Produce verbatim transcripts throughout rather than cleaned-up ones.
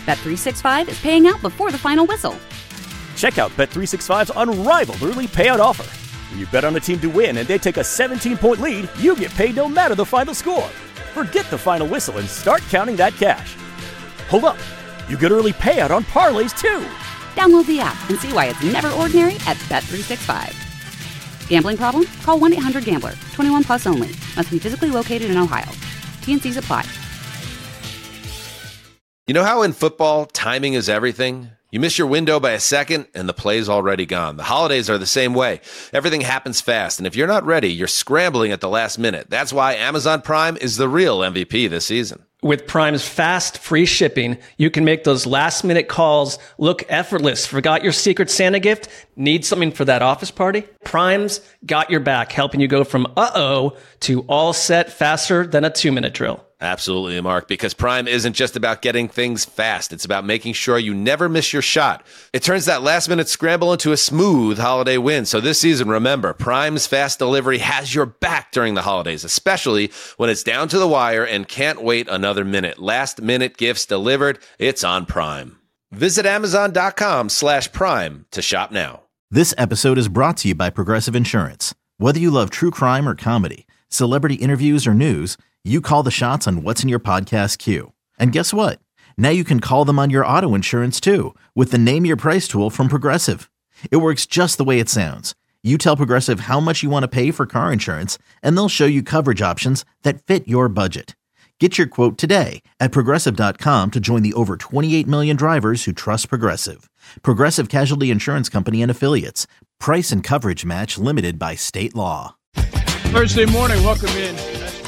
Bet three sixty-five is paying out before the final whistle. Check out Bet three sixty-five's unrivaled early payout offer. When you bet on a team to win and they take a seventeen-point lead, you get paid no matter the final score. Forget the final whistle and start counting that cash. Hold up. You get early payout on parlays, too. Download the app and see why it's never ordinary at Bet three sixty-five. Gambling problem? Call one eight hundred gambler. twenty-one plus only. Must be physically located in Ohio. T N Cs apply. You know how in football, timing is everything? You miss your window by a second, and the play's already gone. The holidays are the same way. Everything happens fast, and if you're not ready, you're scrambling at the last minute. That's why Amazon Prime is the real M V P this season. With Prime's fast, free shipping, you can make those last-minute calls look effortless. Forgot your Secret Santa gift? Need something for that office party? Prime's got your back, helping you go from uh-oh to all set faster than a two-minute drill. Absolutely, Mark, because Prime isn't just about getting things fast. It's about making sure you never miss your shot. It turns that last-minute scramble into a smooth holiday win. So this season, remember, Prime's fast delivery has your back during the holidays, especially when it's down to the wire and can't wait another minute. Last-minute gifts delivered, it's on Prime. Visit Amazon.com slash Prime to shop now. This episode is brought to you by Progressive Insurance. Whether you love true crime or comedy, celebrity interviews or news, you call the shots on what's in your podcast queue. And guess what? Now you can call them on your auto insurance too with the Name Your Price tool from Progressive. It works just the way it sounds. You tell Progressive how much you want to pay for car insurance, and they'll show you coverage options that fit your budget. Get your quote today at Progressive dot com to join the over twenty-eight million drivers who trust Progressive. Progressive Casualty Insurance Company and Affiliates. Price and coverage match limited by state law. Thursday morning, welcome in.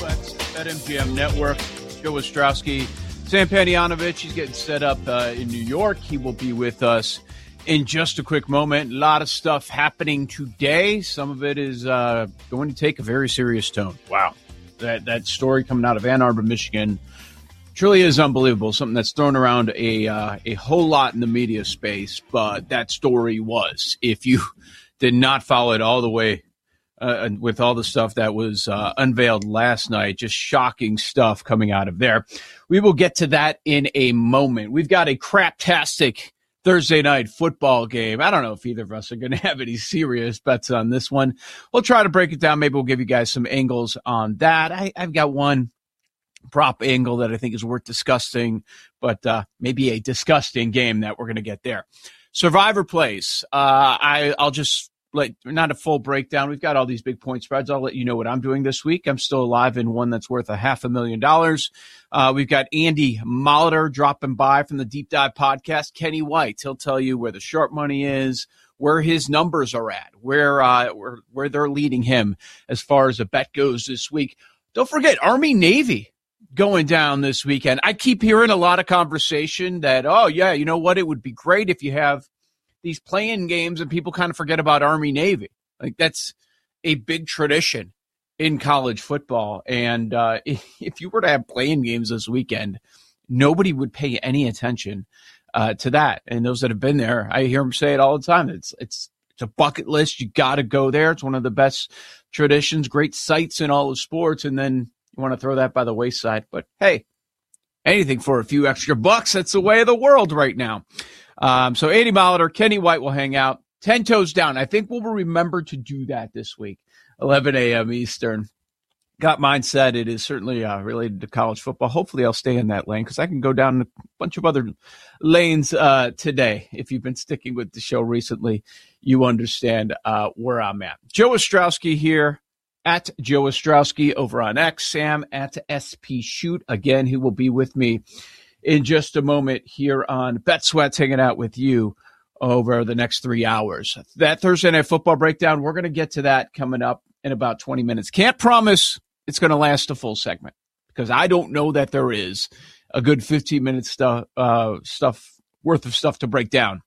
At M G M Network, Joe Ostrowski, Sam Panayonovich, he's getting set up uh, in New York. He will be with us in just a quick moment. A lot of stuff happening today. Some of it is uh, going to take a very serious tone. Wow. That that story coming out of Ann Arbor, Michigan, truly is unbelievable. Something that's thrown around a uh, a whole lot in the media space, but that story was, if you did not follow it all the way, Uh, with all the stuff that was uh, unveiled last night, just shocking stuff coming out of there. We will get to that in a moment. We've got a craptastic Thursday night football game. I don't know if either of us are going to have any serious bets on this one. We'll try to break it down. Maybe we'll give you guys some angles on that. I, I've got one prop angle that I think is worth discussing, but uh, maybe a disgusting game that we're going to get there. Survivor plays. Uh, I, I'll just Like, not a full breakdown. We've got all these big point spreads. I'll let you know what I'm doing this week. I'm still alive in one that's worth a half a million dollars. Uh, we've got Andy Molitor dropping by from the Deep Dive podcast. Kenny White, he'll tell you where the sharp money is, where his numbers are at, where uh, where, where they're leading him as far as the bet goes this week. Don't forget, Army-Navy going down this weekend. I keep hearing a lot of conversation that, oh, yeah, you know what? It would be great if you have these playing games and people kind of forget about Army-Navy. Like, that's a big tradition in college football. And uh, if you were to have playing games this weekend, nobody would pay any attention uh, to that. And those that have been there, I hear them say it all the time. It's, it's, it's a bucket list. You got to go there. It's one of the best traditions, great sights in all of sports. And then you want to throw that by the wayside. But hey, anything for a few extra bucks. That's the way of the world right now. Um, so Andy Molitor, Kenny White will hang out. Ten toes down. I think we'll remember to do that this week. eleven a.m. Eastern. Got mine set. It is certainly uh, related to college football. Hopefully I'll stay in that lane because I can go down a bunch of other lanes uh, today. If you've been sticking with the show recently, you understand uh, where I'm at. Joe Ostrowski here at Joe Ostrowski over on X. Sam at S P Shoot. Again, he will be with me in just a moment here on Bet Sweats, hanging out with you over the next three hours. That Thursday Night Football breakdown, we're going to get to that coming up in about twenty minutes. Can't promise it's going to last a full segment because I don't know that there is a good fifteen minute stuff, uh, stuff worth of stuff to break down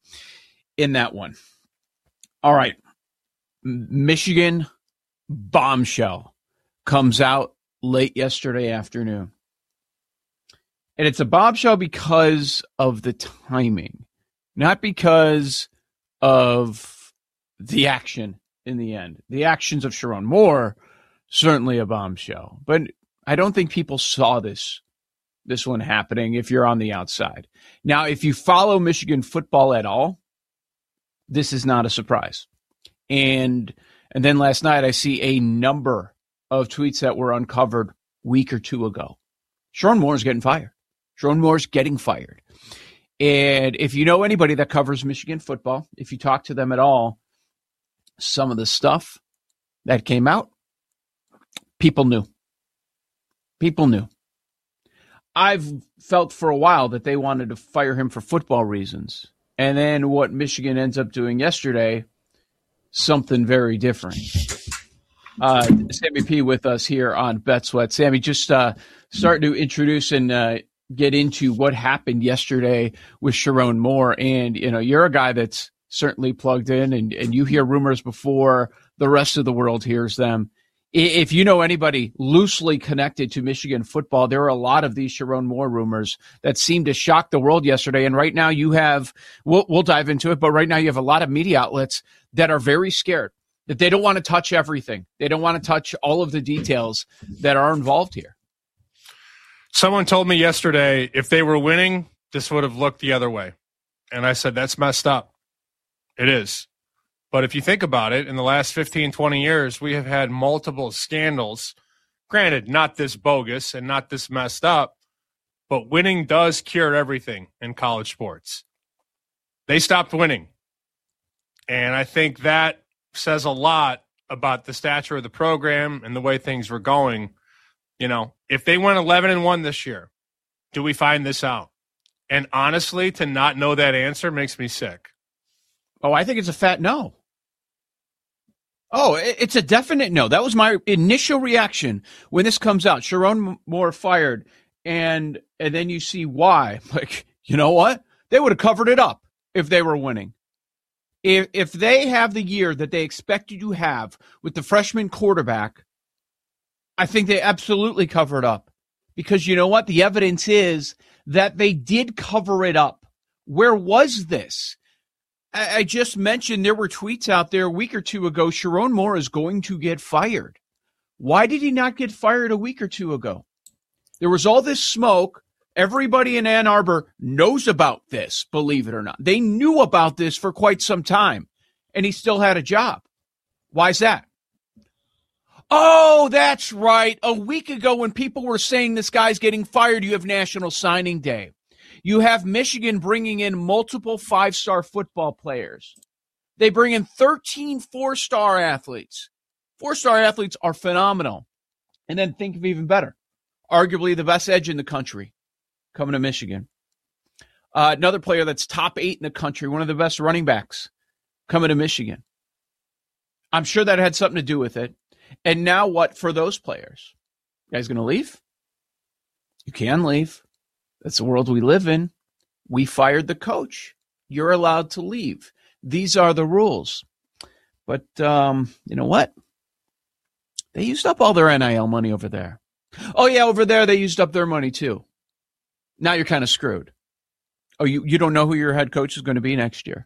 in that one. All right. Michigan bombshell comes out late yesterday afternoon. And it's a bombshell because of the timing, not because of the action in the end. The actions of Sharon Moore, certainly a bombshell. But I don't think people saw this this one happening if you're on the outside. Now, if you follow Michigan football at all, this is not a surprise. And and then last night I see a number of tweets that were uncovered a week or two ago. Sherrone Moore's getting fired. Sherrone Moore's getting fired. And if you know anybody that covers Michigan football, if you talk to them at all, some of the stuff that came out, people knew. People knew. I've felt for a while that they wanted to fire him for football reasons. And then what Michigan ends up doing yesterday, something very different. Uh, Sammy P with us here on Bet Sweat. Sammy, just uh, start to introduce and uh, get into what happened yesterday with Sherrone Moore. And, you know, you're a guy that's certainly plugged in, and, and you hear rumors before the rest of the world hears them. If you know anybody loosely connected to Michigan football, there are a lot of these Sherrone Moore rumors that seemed to shock the world yesterday. And right now you have, we'll, we'll dive into it, but right now you have a lot of media outlets that are very scared, that they don't want to touch everything. They don't want to touch all of the details that are involved here. Someone told me yesterday if they were winning, this would have looked the other way. And I said, that's messed up. It is. But if you think about it, in the last fifteen, twenty years, we have had multiple scandals. Granted, not this bogus and not this messed up, but winning does cure everything in college sports. They stopped winning. And I think that says a lot about the stature of the program and the way things were going. You know, if they went eleven and one this year, do we find this out? And honestly, to not know that answer makes me sick. Oh, I think it's a fat no. Oh, it's a definite no. That was my initial reaction when this comes out. Sherrone Moore fired, and and then you see why. Like, you know what? They would have covered it up if they were winning. If if they have the year that they expected to have with the freshman quarterback, I think they absolutely cover it up. Because you know what? The evidence is that they did cover it up. Where was this? I just mentioned there were tweets out there a week or two ago. Sherrone Moore is going to get fired. Why did he not get fired a week or two ago? There was all this smoke. Everybody in Ann Arbor knows about this, believe it or not. They knew about this for quite some time, and he still had a job. Why is that? Oh, that's right. A week ago when people were saying this guy's getting fired, you have National Signing Day. You have Michigan bringing in multiple five-star football players. They bring in thirteen four-star athletes. Four-star athletes are phenomenal. And then think of even better. Arguably the best edge in the country coming to Michigan. Uh, another player that's top eight in the country, one of the best running backs coming to Michigan. I'm sure that had something to do with it. And now what for those players? You guys going to leave? You can leave. That's the world we live in. We fired the coach. You're allowed to leave. These are the rules. But um, you know what? They used up all their N I L money over there. Oh, yeah, over there they used up their money too. Now you're kind of screwed. Oh, you, you don't know who your head coach is going to be next year.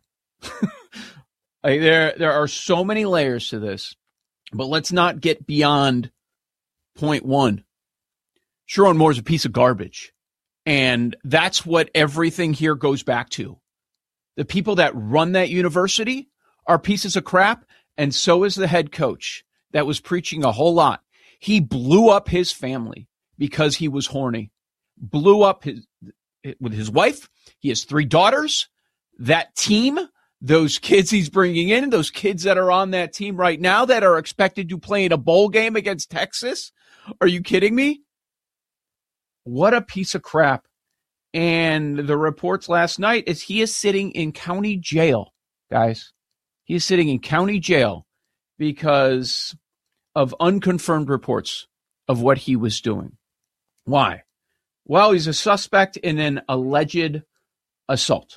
Like, there, there are so many layers to this. But let's not get beyond point one. Sherrone Moore is a piece of garbage. And that's what everything here goes back to. The people that run that university are pieces of crap, and so is the head coach that was preaching a whole lot. He blew up his family because he was horny. Blew up his with his wife. He has three daughters. That team, those kids he's bringing in, those kids that are on that team right now that are expected to play in a bowl game against Texas. Are you kidding me? What a piece of crap. And the reports last night is he is sitting in county jail, guys. He is sitting in county jail because of unconfirmed reports of what he was doing. Why? Well, he's a suspect in an alleged assault.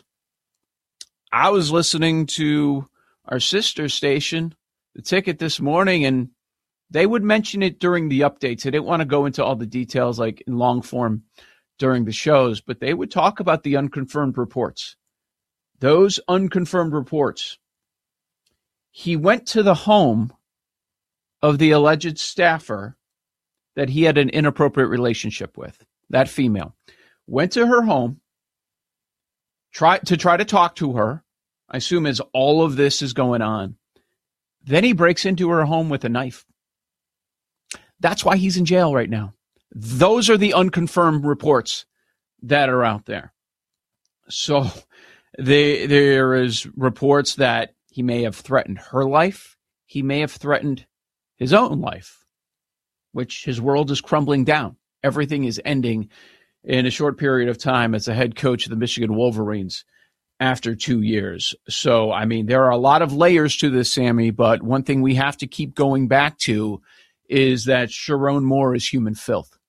I was listening to our sister station, The Ticket, this morning, and they would mention it during the updates. I didn't want to go into all the details like in long form during the shows, but they would talk about the unconfirmed reports. Those unconfirmed reports. He went to the home of the alleged staffer that he had an inappropriate relationship with, that female. went to her home, try to try to talk to her, I assume as all of this is going on. Then he breaks into her home with a knife. That's why he's in jail right now. Those are the unconfirmed reports that are out there. So they, there is reports that he may have threatened her life. He may have threatened his own life, which his world is crumbling down. Everything is ending in a short period of time as the head coach of the Michigan Wolverines after two years. So, I mean, there are a lot of layers to this, Sammy, but one thing we have to keep going back to is that Sherrone Moore is human filth.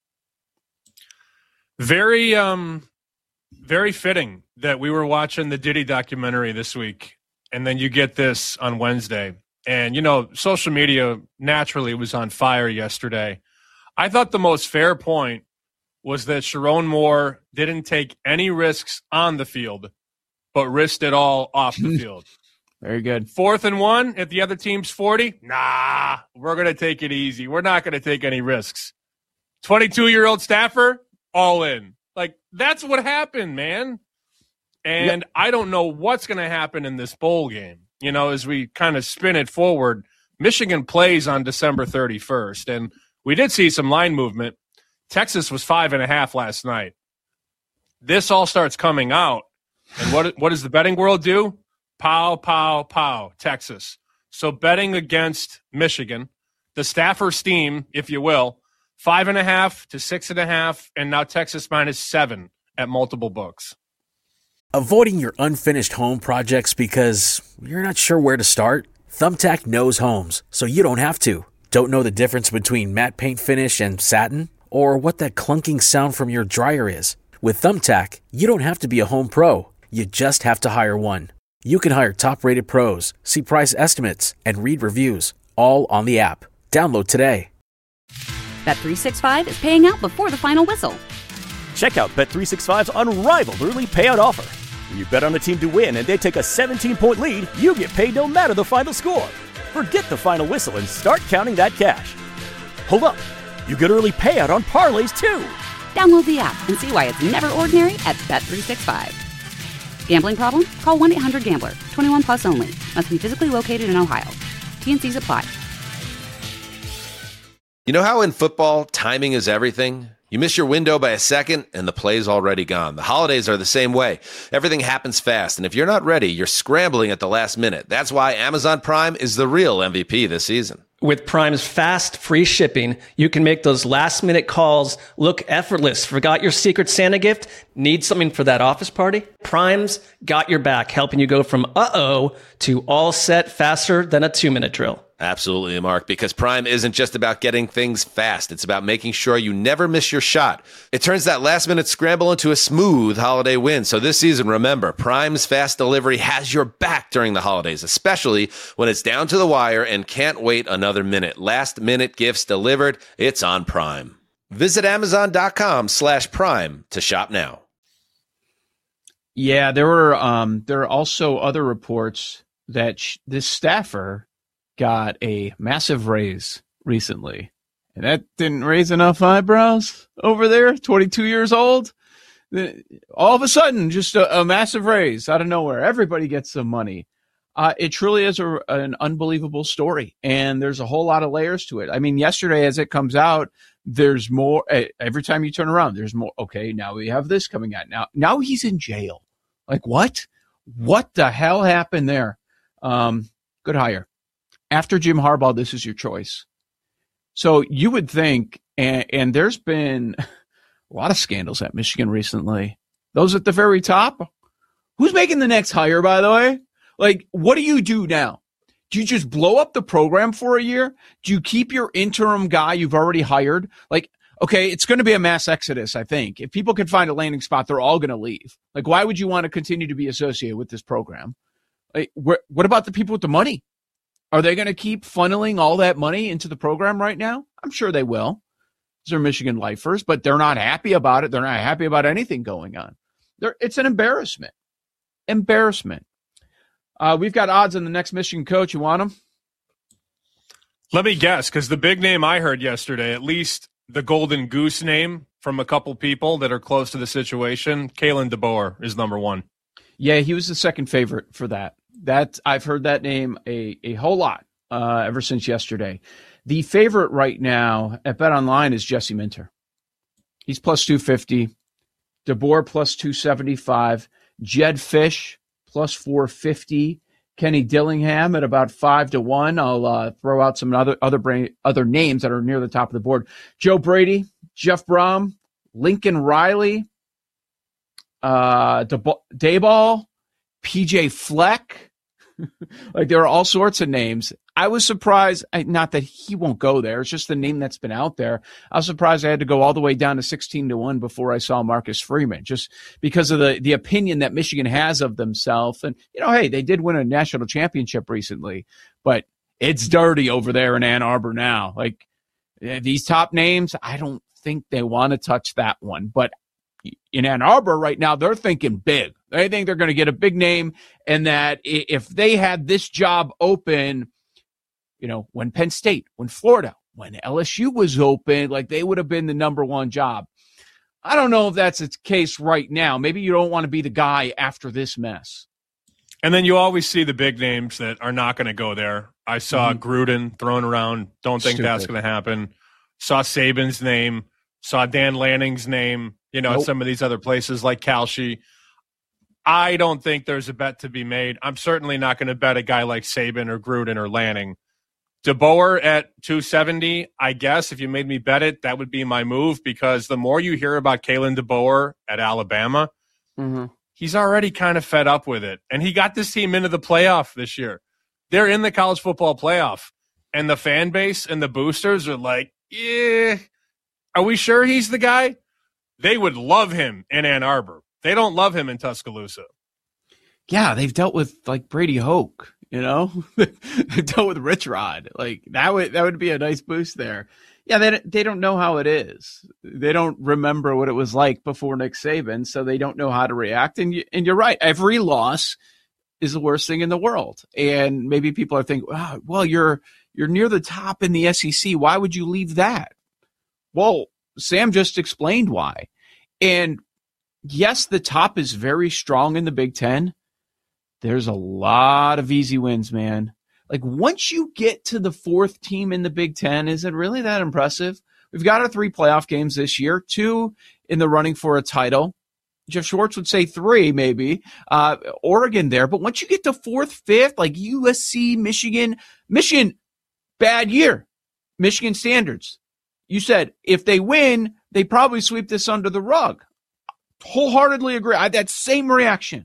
Very, um, very fitting that we were watching the Diddy documentary this week, and then you get this on Wednesday. And, you know, social media naturally was on fire yesterday. I thought the most fair point was that Sherrone Moore didn't take any risks on the field, but risked it all off the field. Very good. Fourth and one at the other team's forty. Nah, we're going to take it easy. We're not going to take any risks. twenty-two-year-old staffer, all in. Like, that's what happened, man. And yep. I don't know what's going to happen in this bowl game. You know, as we kind of spin it forward, Michigan plays on December thirty-first, and we did see some line movement. Texas was five and a half last night. This all starts coming out, and what what does the betting world do? Pow, pow, pow, Texas. So betting against Michigan, the Staffers team, if you will, five and a half to six and a half, and now Texas minus seven at multiple books. Avoiding your unfinished home projects because you're not sure where to start? Thumbtack knows homes, so you don't have to. Don't know the difference between matte paint finish and satin? Or what that clunking sound from your dryer is? With Thumbtack, you don't have to be a home pro. You just have to hire one. You can hire top-rated pros, see price estimates, and read reviews, all on the app. Download today. Bet three sixty-five is paying out before the final whistle. Check out Bet three sixty-five's unrivaled early payout offer. When you bet on a team to win and they take a seventeen-point lead, you get paid no matter the final score. Forget the final whistle and start counting that cash. Hold up. You get early payout on parlays, too. Download the app and see why it's never ordinary at Bet three sixty-five. Gambling problem? Call one eight hundred gambler. twenty-one plus only. Must be physically located in Ohio. T N Cs apply. You know how in football, timing is everything? You miss your window by a second, and the play's already gone. The holidays are the same way. Everything happens fast, and if you're not ready, you're scrambling at the last minute. That's why Amazon Prime is the real M V P this season. With Prime's fast, free shipping, you can make those last-minute calls look effortless. Forgot your Secret Santa gift? Need something for that office party? Prime's got your back, helping you go from uh-oh to all set faster than a two-minute drill. Absolutely, Mark, because Prime isn't just about getting things fast. It's about making sure you never miss your shot. It turns that last-minute scramble into a smooth holiday win. So this season, remember, Prime's fast delivery has your back during the holidays, especially when it's down to the wire and can't wait another minute. Last-minute gifts delivered. It's on Prime. Visit Amazon.com slash Prime to shop now. Yeah, there were um, there are also other reports that sh- this staffer got a massive raise recently, and that didn't raise enough eyebrows over there. twenty-two years old, all of a sudden, just a, a massive raise out of nowhere. Everybody gets some money. Uh, it truly is a, an unbelievable story, and there's a whole lot of layers to it. I mean, yesterday, as it comes out, there's more. Every time you turn around, there's more. Okay, now we have this coming out. Now, now he's in jail. Like, what? What the hell happened there? Um, good hire. After Jim Harbaugh, this is your choice. So you would think, and, and there's been a lot of scandals at Michigan recently. Those at the very top. Who's making the next hire, by the way? Like, what do you do now? Do you just blow up the program for a year? Do you keep your interim guy you've already hired? Like, okay, it's going to be a mass exodus, I think. If people can find a landing spot, they're all going to leave. Like, why would you want to continue to be associated with this program? Like, wh- what about the people with the money? Are they going to keep funneling all that money into the program right now? I'm sure they will. These are Michigan lifers, but they're not happy about it. They're not happy about anything going on. They're, it's an embarrassment. Embarrassment. Uh, we've got odds on the next Michigan coach. You want them? Let me guess, because the big name I heard yesterday, at least the Golden Goose name, from a couple people that are close to the situation. Kalen DeBoer is number one. Yeah, he was the second favorite for that. That I've heard that name a, a whole lot uh, ever since yesterday. The favorite right now at BetOnline is Jesse Minter. He's plus two fifty. DeBoer plus two seventy-five. Jed Fish plus four fifty. Kenny Dillingham at about five to one. I'll uh, throw out some other other brain, other names that are near the top of the board. Joe Brady, Jeff Brom, Lincoln Riley, uh, Dayball, P J Fleck. Like, there are all sorts of names. I was surprised, not that he won't go there. It's just the name that's been out there. I was surprised I had to go all the way down to sixteen to one before I saw Marcus Freeman, just because of the, the opinion that Michigan has of themselves. And, you know, hey, they did win a national championship recently, but it's dirty over there in Ann Arbor now. Like, these top names, I don't think they want to touch that one. But in Ann Arbor right now, they're thinking big. They think they're going to get a big name, and that if they had this job open, you know, when Penn State, when Florida, when L S U was open, like, they would have been the number one job. I don't know if that's its case right now. Maybe you don't want to be the guy after this mess. And then you always see the big names that are not going to go there. I saw mm-hmm. Gruden thrown around. Don't think Stupid. That's going to happen. Saw Saban's name. Saw Dan Lanning's name. You know, nope. Some of these other places like Kalshi. I don't think there's a bet to be made. I'm certainly not going to bet a guy like Saban or Gruden or Lanning. DeBoer at two seventy, I guess if you made me bet it, that would be my move, because the more you hear about Kalen DeBoer at Alabama, mm-hmm. he's already kind of fed up with it. And he got this team into the playoff this year. They're in the college football playoff. And the fan base and the boosters are like, yeah, are we sure he's the guy? They would love him in Ann Arbor. They don't love him in Tuscaloosa. Yeah, they've dealt with, like, Brady Hoke. You know, they dealt with Rich Rod. Like, that would that would be a nice boost there. Yeah, they they don't know how it is. They don't remember what it was like before Nick Saban, so they don't know how to react. And you, and you're right. Every loss is the worst thing in the world. And maybe people are thinking, oh, well, you're you're near the top in the S E C. Why would you leave that? Well, Sam just explained why. And yes, the top is very strong in the Big Ten. There's a lot of easy wins, man. Like, once you get to the fourth team in the Big Ten, is it really that impressive? We've got our three playoff games this year, two in the running for a title. Jeff Schwartz would say three, maybe. Uh, Oregon there. But once you get to fourth, fifth, like U S C, Michigan, Michigan, bad year. Michigan standards. You said if they win, they probably sweep this under the rug. Wholeheartedly agree. I had that same reaction.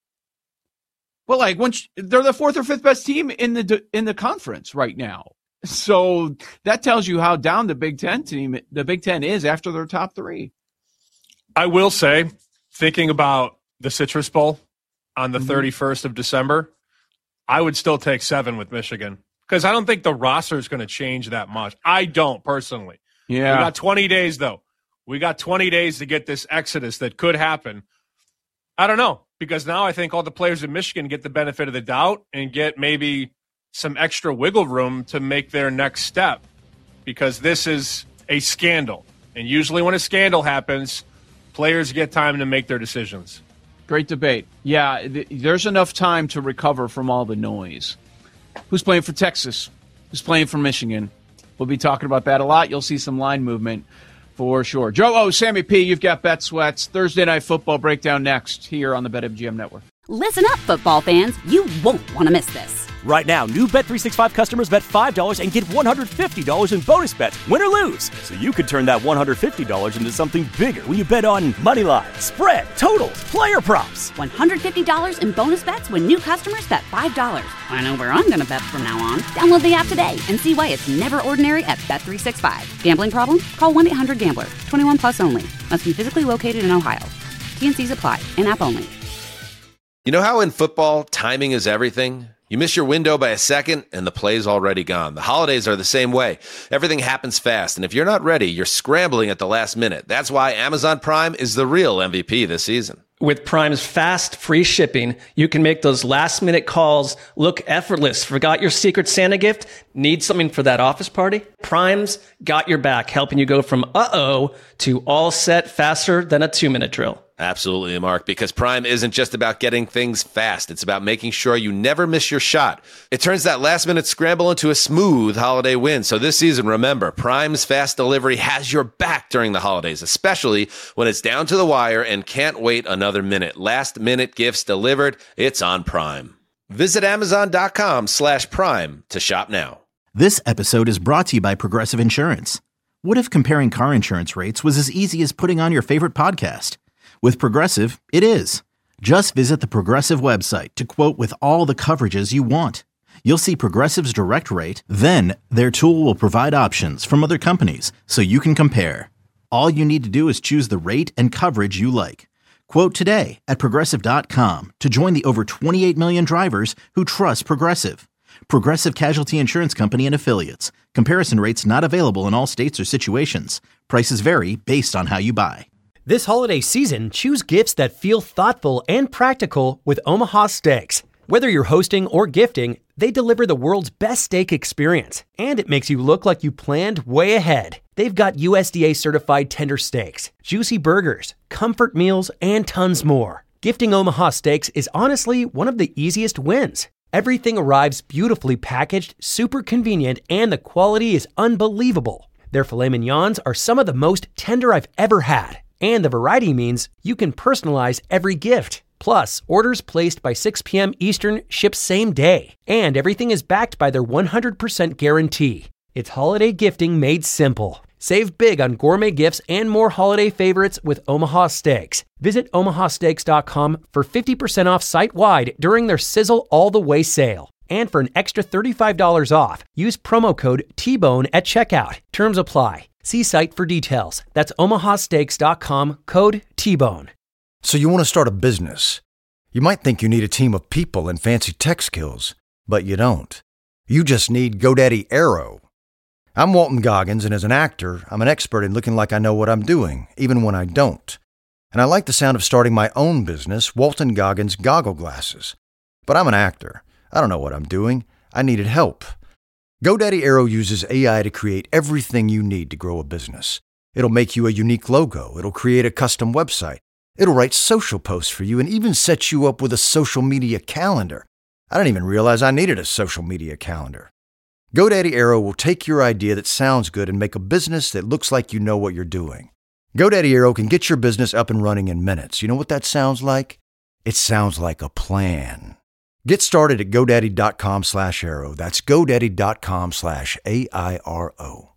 Well, like, once they're the fourth or fifth best team in the in the conference right now, so that tells you how down the Big Ten team, the Big Ten is after their top three. I will say, thinking about the Citrus Bowl on the thirty-first mm-hmm. of December, I would still take seven with Michigan, because I don't think the roster is going to change that much. I don't personally. Yeah, we got twenty days though. We got twenty days to get this exodus that could happen. I don't know. Because now I think all the players in Michigan get the benefit of the doubt and get maybe some extra wiggle room to make their next step, because this is a scandal. And usually when a scandal happens, players get time to make their decisions. Great debate. Yeah, th- there's enough time to recover from all the noise. Who's playing for Texas? Who's playing for Michigan? We'll be talking about that a lot. You'll see some line movement for sure. Joe O, Sammy P, you've got Bet Sweats. Thursday Night Football breakdown next here on the BetMGM Network. Listen up, football fans. You won't want to miss this. Right now, new Bet three sixty-five customers bet five dollars and get one hundred fifty dollars in bonus bets, win or lose. So you could turn that one hundred fifty dollars into something bigger when you bet on money line, spread, totals, player props. one hundred fifty dollars in bonus bets when new customers bet five dollars. I know where I'm going to bet from now on. Download the app today and see why it's never ordinary at Bet three sixty-five. Gambling problem? Call one eight hundred gambler. twenty-one plus only. Must be physically located in Ohio. T N Cs apply. In-app only. You know how in football, timing is everything? You miss your window by a second, and the play's already gone. The holidays are the same way. Everything happens fast, and if you're not ready, you're scrambling at the last minute. That's why Amazon Prime is the real M V P this season. With Prime's fast, free shipping, you can make those last-minute calls look effortless. Forgot your Secret Santa gift? Need something for that office party? Prime's got your back, helping you go from uh-oh to all set faster than a two-minute drill. Absolutely, Mark, because Prime isn't just about getting things fast. It's about making sure you never miss your shot. It turns that last-minute scramble into a smooth holiday win. So this season, remember, Prime's fast delivery has your back during the holidays, especially when it's down to the wire and can't wait another minute. Last-minute gifts delivered. It's on Prime. Visit Amazon.com slash Prime to shop now. This episode is brought to you by Progressive Insurance. What if comparing car insurance rates was as easy as putting on your favorite podcast? With Progressive, it is. Just visit the Progressive website to quote with all the coverages you want. You'll see Progressive's direct rate, then their tool will provide options from other companies so you can compare. All you need to do is choose the rate and coverage you like. Quote today at Progressive dot com to join the over twenty-eight million drivers who trust Progressive. Progressive Casualty Insurance Company and Affiliates. Comparison rates not available in all states or situations. Prices vary based on how you buy. This holiday season, choose gifts that feel thoughtful and practical with Omaha Steaks. Whether you're hosting or gifting, they deliver the world's best steak experience, and it makes you look like you planned way ahead. They've got U S D A certified tender steaks, juicy burgers, comfort meals, and tons more. Gifting Omaha Steaks is honestly one of the easiest wins. Everything arrives beautifully packaged, super convenient, and the quality is unbelievable. Their filet mignons are some of the most tender I've ever had. And the variety means you can personalize every gift. Plus, orders placed by six p.m. Eastern ship same day. And everything is backed by their one hundred percent guarantee. It's holiday gifting made simple. Save big on gourmet gifts and more holiday favorites with Omaha Steaks. Visit Omaha Steaks dot com for fifty percent off site-wide during their Sizzle All the Way sale. And for an extra thirty-five dollars off, use promo code T Bone at checkout. Terms apply. See site for details. That's Omaha Steaks dot com, code T Bone. So you want to start a business. You might think you need a team of people and fancy tech skills, but you don't. You just need GoDaddy Aero. I'm Walton Goggins, and as an actor, I'm an expert in looking like I know what I'm doing, even when I don't. And I like the sound of starting my own business, Walton Goggins Goggle Glasses. But I'm an actor. I don't know what I'm doing. I needed help. GoDaddy Aero uses A I to create everything you need to grow a business. It'll make you a unique logo. It'll create a custom website. It'll write social posts for you and even set you up with a social media calendar. I didn't even realize I needed a social media calendar. GoDaddy Aero will take your idea that sounds good and make a business that looks like you know what you're doing. GoDaddy Aero can get your business up and running in minutes. You know what that sounds like? It sounds like a plan. Get started at GoDaddy.com slash Aero. That's GoDaddy.com slash A I R O.